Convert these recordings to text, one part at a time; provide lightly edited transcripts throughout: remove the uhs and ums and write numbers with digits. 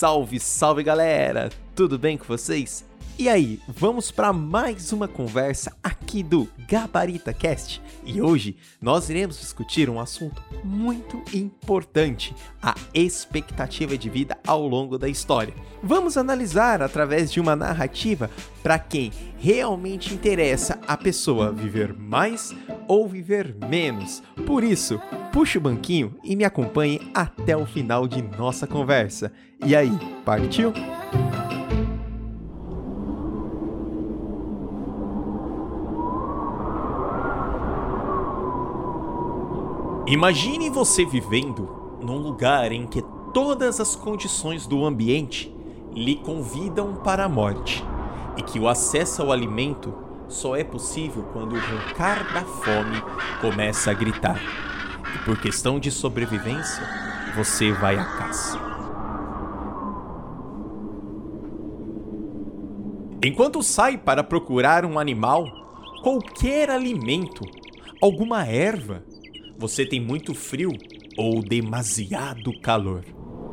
Salve, salve galera! Tudo bem com vocês? E aí, vamos para mais uma conversa aqui do Gabarita Cast. E hoje nós iremos discutir um assunto muito importante, a expectativa de vida ao longo da história. Vamos analisar através de uma narrativa para quem realmente interessa a pessoa viver mais ou viver menos. Por isso, puxe o banquinho e me acompanhe até o final de nossa conversa. E aí, partiu? Imagine você vivendo num lugar em que todas as condições do ambiente lhe convidam para a morte e que o acesso ao alimento só é possível quando o roncar da fome começa a gritar. E por questão de sobrevivência, você vai à caça. Enquanto sai para procurar um animal, qualquer alimento, alguma erva, você tem muito frio ou demasiado calor.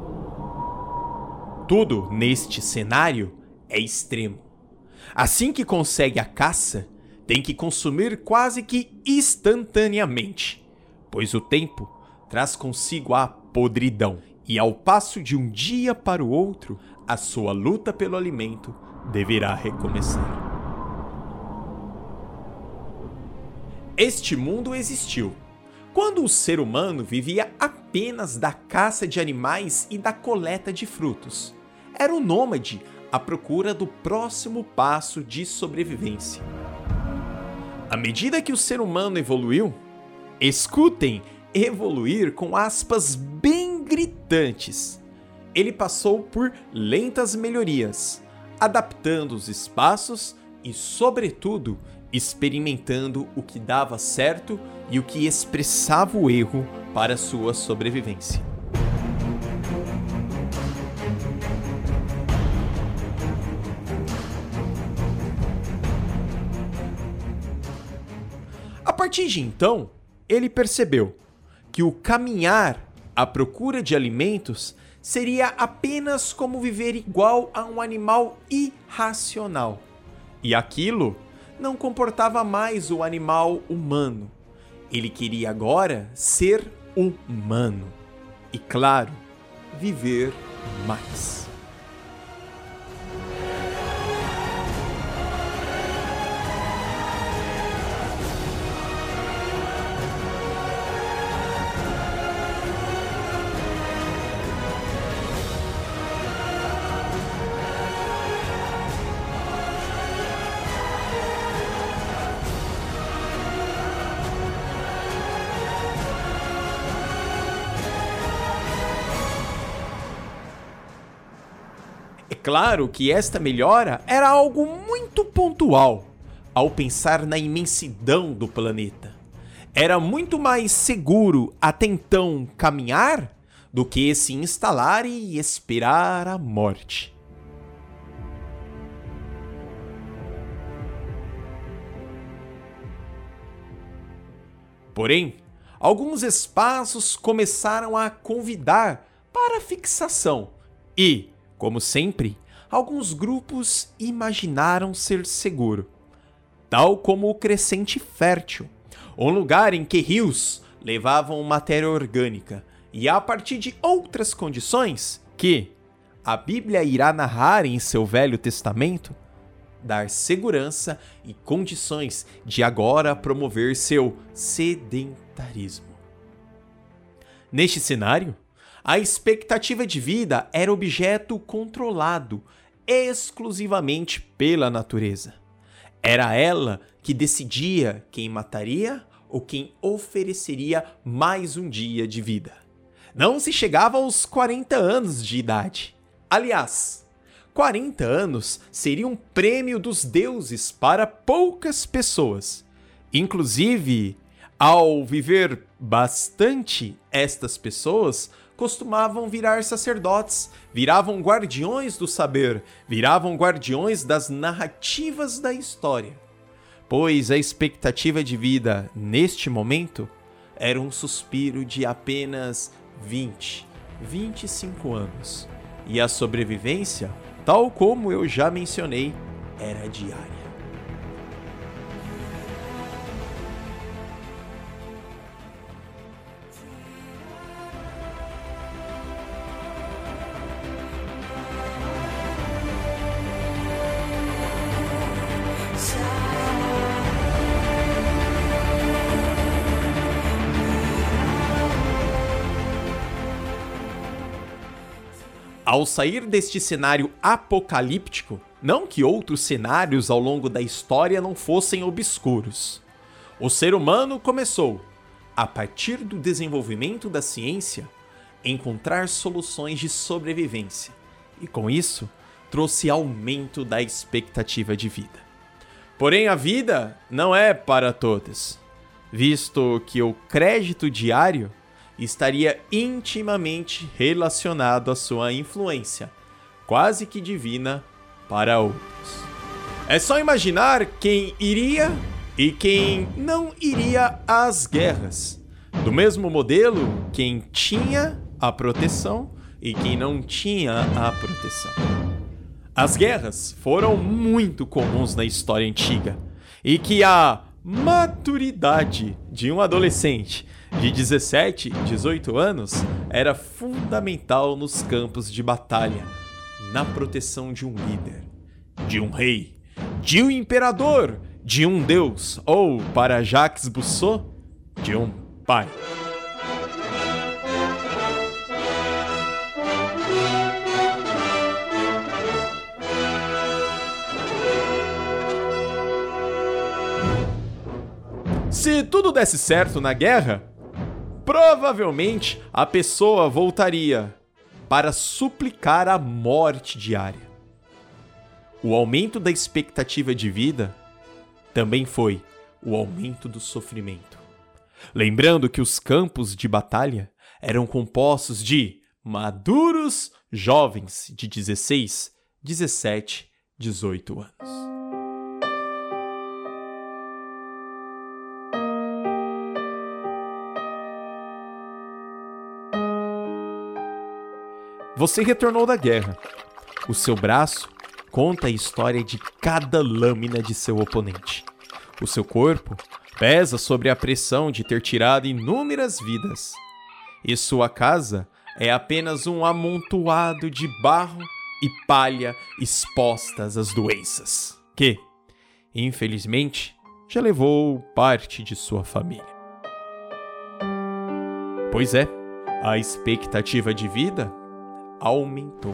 Tudo neste cenário é extremo. Assim que consegue a caça, tem que consumir quase que instantaneamente, pois o tempo traz consigo a podridão. E ao passo de um dia para o outro, a sua luta pelo alimento deverá recomeçar. Este mundo existiu quando o ser humano vivia apenas da caça de animais e da coleta de frutos. Era um nômade à procura do próximo passo de sobrevivência. À medida que o ser humano evoluiu, escutem evoluir com aspas bem gritantes, ele passou por lentas melhorias, adaptando os espaços e, sobretudo, experimentando o que dava certo e o que expressava o erro para sua sobrevivência. A partir de então, ele percebeu que o caminhar à procura de alimentos seria apenas como viver igual a um animal irracional. E aquilo não comportava mais o animal humano. Ele queria agora ser humano. E, claro, viver mais. É claro que esta melhora era algo muito pontual, ao pensar na imensidão do planeta. Era muito mais seguro até então caminhar do que se instalar e esperar a morte. Porém, alguns espaços começaram a convidar para a fixação e, como sempre, alguns grupos imaginaram ser seguro, tal como o Crescente Fértil, um lugar em que rios levavam matéria orgânica e a partir de outras condições que a Bíblia irá narrar em seu Velho Testamento, dar segurança e condições de agora promover seu sedentarismo. Neste cenário, a expectativa de vida era objeto controlado exclusivamente pela natureza. Era ela que decidia quem mataria ou quem ofereceria mais um dia de vida. Não se chegava aos 40 anos de idade. Aliás, 40 anos seria um prêmio dos deuses para poucas pessoas. Inclusive, ao viver bastante, estas pessoas costumavam virar sacerdotes, viravam guardiões do saber, viravam guardiões das narrativas da história. Pois a expectativa de vida, neste momento, era um suspiro de apenas 25 anos. e a sobrevivência, tal como eu já mencionei, era diária. Ao sair deste cenário apocalíptico, não que outros cenários ao longo da história não fossem obscuros. O ser humano começou, a partir do desenvolvimento da ciência, a encontrar soluções de sobrevivência, e com isso, trouxe aumento da expectativa de vida. Porém, a vida não é para todos, visto que o crédito diário estaria intimamente relacionado à sua influência, quase que divina, para outros. É só imaginar quem iria e quem não iria às guerras. Do mesmo modelo, quem tinha a proteção e quem não tinha a proteção. As guerras foram muito comuns na história antiga, e que a maturidade de um adolescente de 17, 18 anos era fundamental nos campos de batalha, na proteção de um líder, de um rei, de um imperador, de um deus ou, para Jacques Rousseau, de um pai. Se tudo desse certo na guerra, provavelmente a pessoa voltaria para suplicar a morte diária. O aumento da expectativa de vida também foi o aumento do sofrimento. Lembrando que os campos de batalha eram compostos de maduros jovens de 16, 17, 18 anos. Você retornou da guerra. O seu braço conta a história de cada lâmina de seu oponente. O seu corpo pesa sobre a pressão de ter tirado inúmeras vidas. E sua casa é apenas um amontoado de barro e palha expostas às doenças, que, infelizmente, já levou parte de sua família. Pois é, a expectativa de vida aumentou.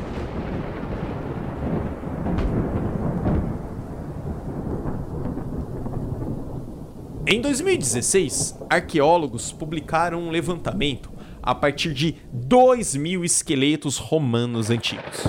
Em 2016, arqueólogos publicaram um levantamento a partir de 2.000 esqueletos romanos antigos.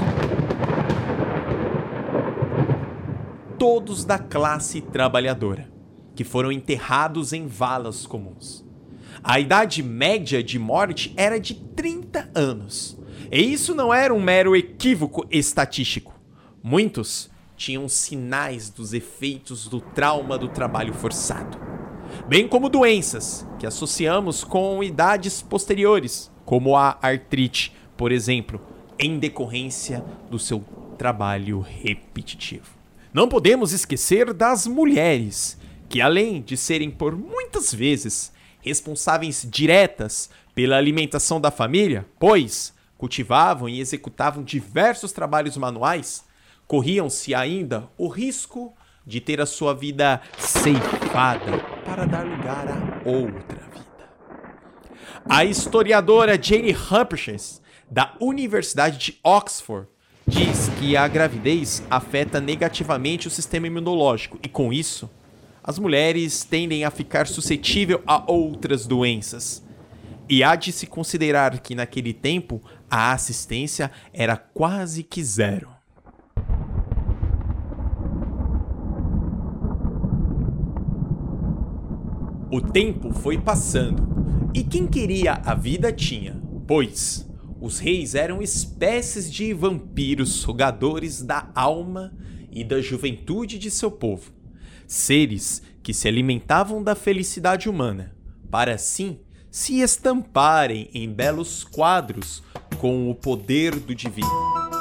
Todos da classe trabalhadora, que foram enterrados em valas comuns. A idade média de morte era de 30 anos. E isso não era um mero equívoco estatístico. Muitos tinham sinais dos efeitos do trauma do trabalho forçado, bem como doenças que associamos com idades posteriores, como a artrite, por exemplo, em decorrência do seu trabalho repetitivo. Não podemos esquecer das mulheres, que além de serem por muitas vezes responsáveis diretas pela alimentação da família, pois cultivavam e executavam diversos trabalhos manuais, corriam-se ainda o risco de ter a sua vida ceifada para dar lugar a outra vida. A historiadora Jane Humphreys, da Universidade de Oxford, diz que a gravidez afeta negativamente o sistema imunológico e, com isso, as mulheres tendem a ficar suscetíveis a outras doenças. E há de se considerar que naquele tempo a assistência era quase que zero. O tempo foi passando, e quem queria a vida tinha, pois os reis eram espécies de vampiros sugadores da alma e da juventude de seu povo, seres que se alimentavam da felicidade humana, para assim se estamparem em belos quadros com o poder do divino.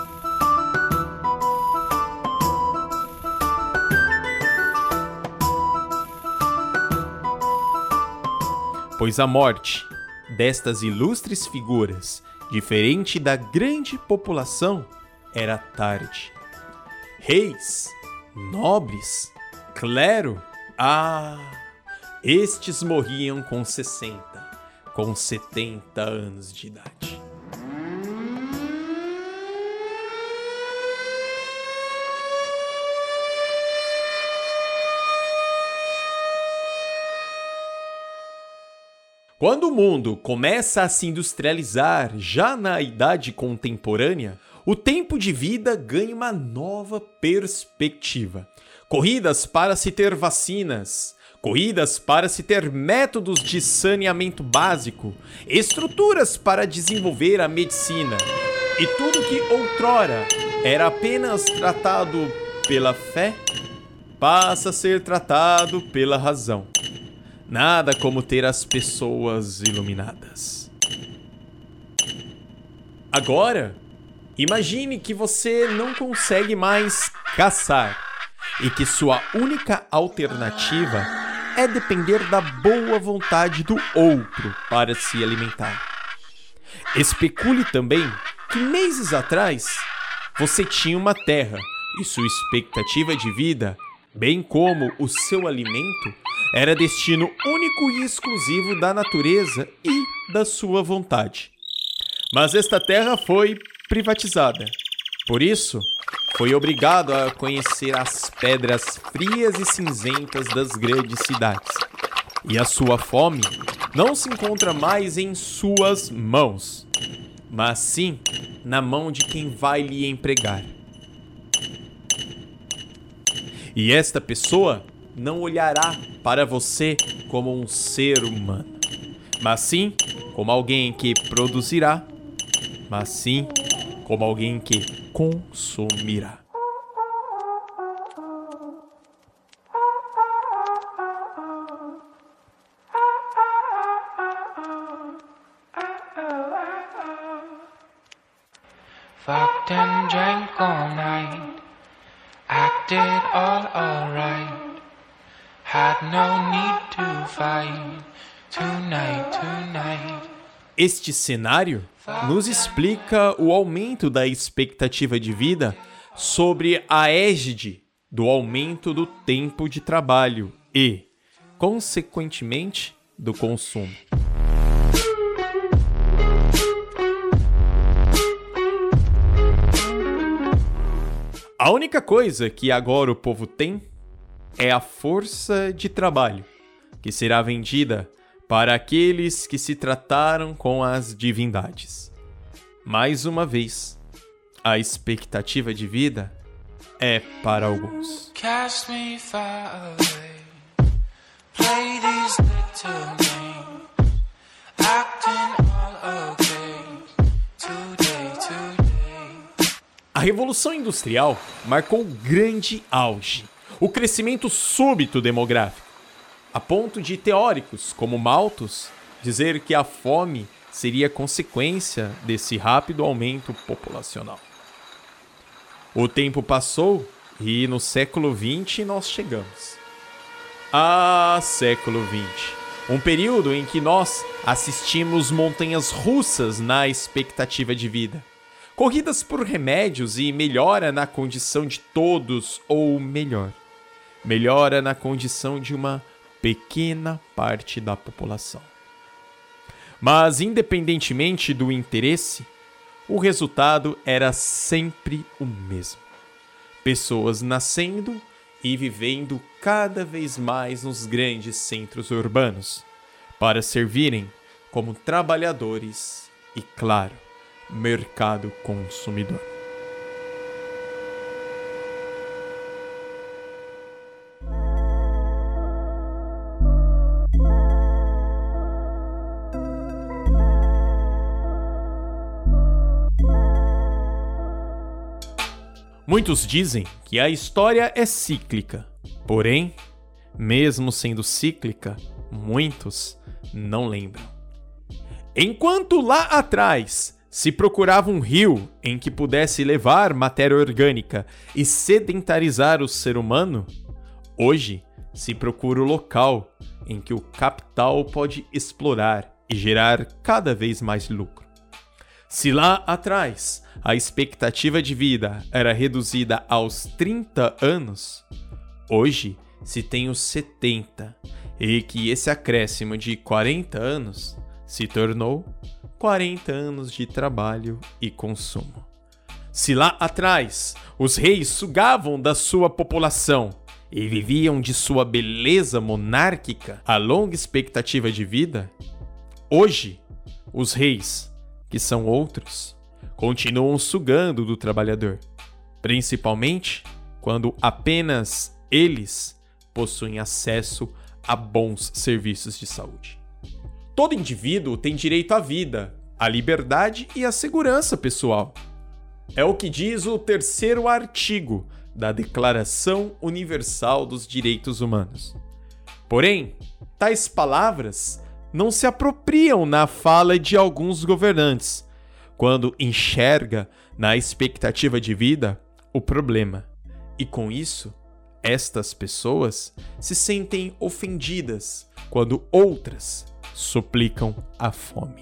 Pois a morte destas ilustres figuras, diferente da grande população, era tarde. Reis, nobres, clero, estes morriam com 60, com 70 anos de idade. Quando o mundo começa a se industrializar já na idade contemporânea, o tempo de vida ganha uma nova perspectiva. Corridas para se ter vacinas, corridas para se ter métodos de saneamento básico, estruturas para desenvolver a medicina. E tudo que outrora era apenas tratado pela fé, passa a ser tratado pela razão. Nada como ter as pessoas iluminadas. Agora, imagine que você não consegue mais caçar e que sua única alternativa é depender da boa vontade do outro para se alimentar. Especule também que meses atrás você tinha uma terra e sua expectativa de vida, bem como o seu alimento, era destino único e exclusivo da natureza e da sua vontade. Mas esta terra foi privatizada. Por isso, foi obrigado a conhecer as pedras frias e cinzentas das grandes cidades. E a sua fome não se encontra mais em suas mãos, mas sim na mão de quem vai lhe empregar. E esta pessoa não olhará para você como um ser humano, mas sim como alguém que produzirá, mas sim como alguém que consumirá. Fucked and drank all night, acted all alright, had no need to fight, tonight. Este cenário nos explica o aumento da expectativa de vida sobre a égide do aumento do tempo de trabalho e, consequentemente, do consumo. A única coisa que agora o povo tem é a força de trabalho, que será vendida para aqueles que se trataram com as divindades. Mais uma vez, a expectativa de vida é para alguns. Cast me far away, play these little games, acting all okay, today. A Revolução Industrial marcou um grande auge, o crescimento súbito demográfico, a ponto de teóricos como Malthus dizer que a fome seria consequência desse rápido aumento populacional. O tempo passou e no século XX nós chegamos. Século XX, um período em que nós assistimos montanhas russas na expectativa de vida, corridas por remédios e melhora na condição de todos, ou melhor, melhora na condição de uma pequena parte da população. Mas, independentemente do interesse, o resultado era sempre o mesmo. Pessoas nascendo e vivendo cada vez mais nos grandes centros urbanos, para servirem como trabalhadores e, claro, mercado consumidor. Muitos dizem que a história é cíclica, porém, mesmo sendo cíclica, muitos não lembram. Enquanto lá atrás se procurava um rio em que pudesse levar matéria orgânica e sedentarizar o ser humano, hoje se procura o local em que o capital pode explorar e gerar cada vez mais lucro. Se lá atrás a expectativa de vida era reduzida aos 30 anos, hoje se tem os 70, e que esse acréscimo de 40 anos se tornou 40 anos de trabalho e consumo. Se lá atrás os reis sugavam da sua população e viviam de sua beleza monárquica a longa expectativa de vida, hoje os reis, que são outros, continuam sugando do trabalhador, principalmente quando apenas eles possuem acesso a bons serviços de saúde. Todo indivíduo tem direito à vida, à liberdade e à segurança pessoal. É o que diz o 3º artigo da Declaração Universal dos Direitos Humanos. Porém, tais palavras não se apropriam na fala de alguns governantes, quando enxerga na expectativa de vida o problema. E com isso, estas pessoas se sentem ofendidas quando outras suplicam a fome.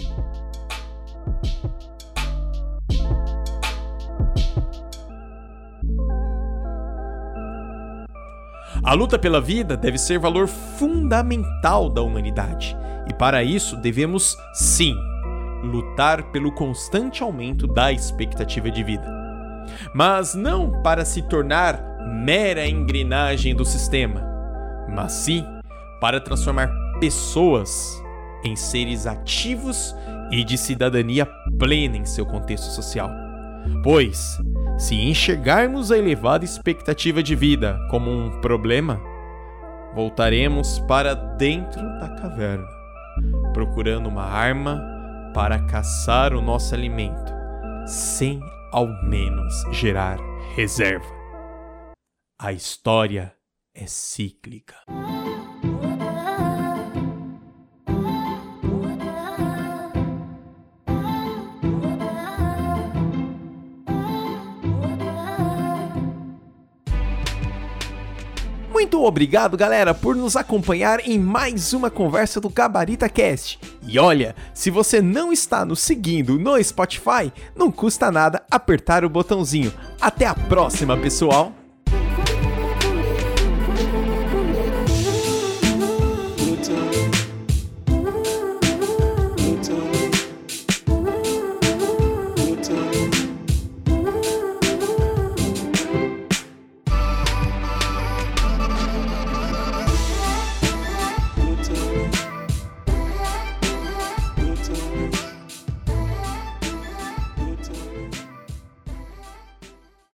A luta pela vida deve ser valor fundamental da humanidade, e para isso devemos, sim, lutar pelo constante aumento da expectativa de vida. Mas não para se tornar mera engrenagem do sistema, mas sim para transformar pessoas em seres ativos e de cidadania plena em seu contexto social. Pois, se enxergarmos a elevada expectativa de vida como um problema, voltaremos para dentro da caverna, procurando uma arma para caçar o nosso alimento, sem ao menos gerar reserva. A história é cíclica. Muito obrigado, galera, por nos acompanhar em mais uma conversa do Gabarita Cast. E olha, se você não está nos seguindo no Spotify, não custa nada apertar o botãozinho. Até a próxima, pessoal!